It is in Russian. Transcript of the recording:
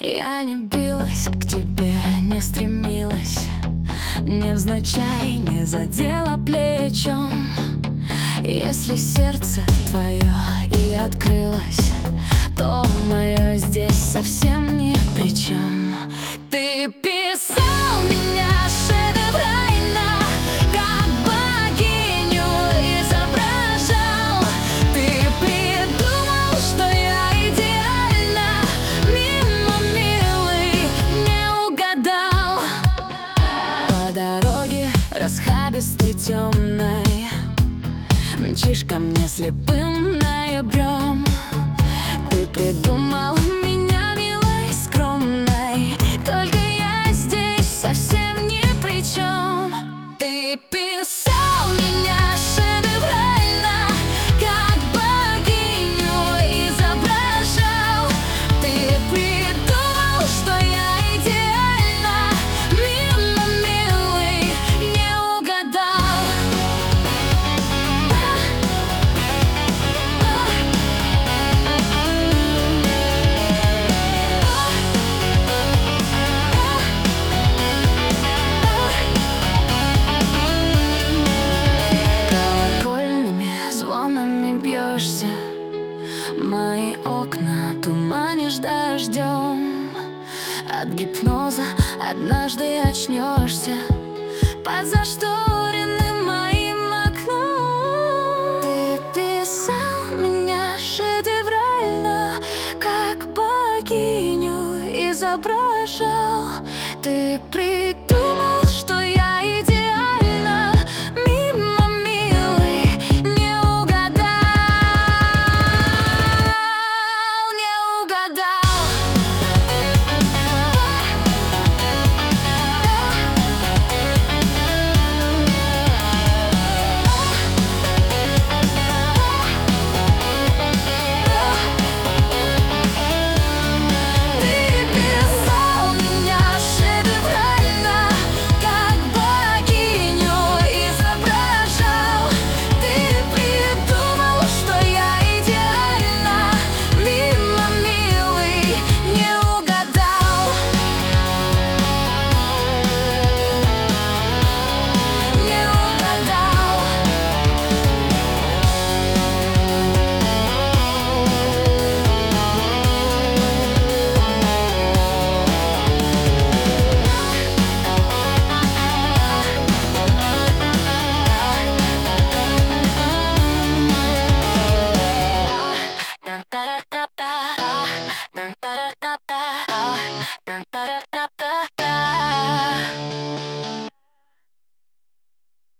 Я не билась к тебе, не стремилась, невзначай не задела плечом. Если сердце твое и открылось, то мое здесь совсем ни при чем. Ты писал меня шедеврально, как богиню изображал. Ты придумал, что я идеальна, мимо, милый, не угадал. По дороге расхабистой темной мчишь ко мне слепым ноябрем. Ты придумал меня милой, скромной, только я здесь совсем ни при чем. Ты писал меня шедеврально, как богиню изображал. Ты придумал, что я идеальна, мимо, милый, не угадал. Бьешься, мои окна туманишь дождем. От гипноза однажды очнешься под зашторенным моим окном. Ты писал меня шедеврально, как богиню изображал. Ты